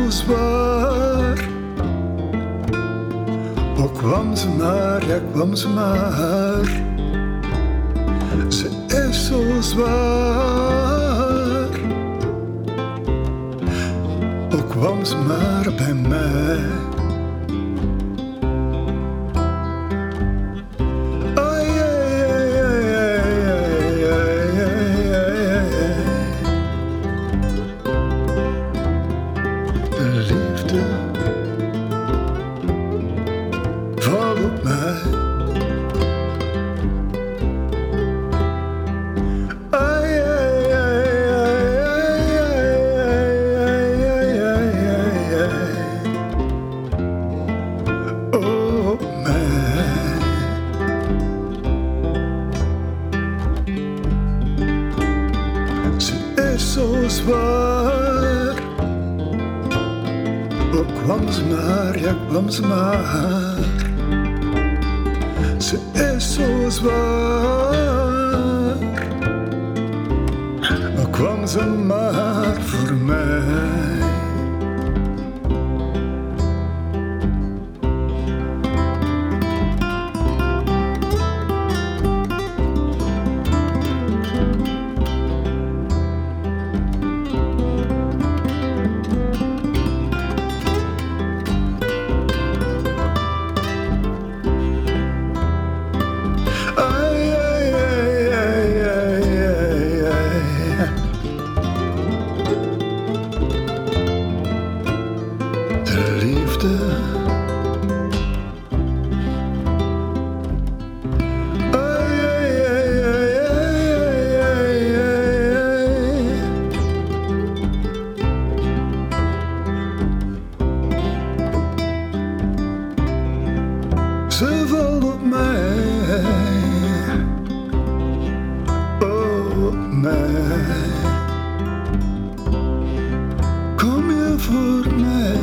zwaar. O kwam ze maar, ja kwam ze maar. Ze is zo zwaar. O kwam ze maar bij mij. Liefde, val op mij. Ai, ai, ai, ai, ai, ai, ai, ai. Op mij. Ze is zo zwaar. O kwam ze maar, ja kwam ze maar. Ze is zo zwaar. O kwam ze maar voor mij. Liefde, ai, ai, ai, ai, ai, ai. Ze valt op mij, op mij. Kom je voor mij?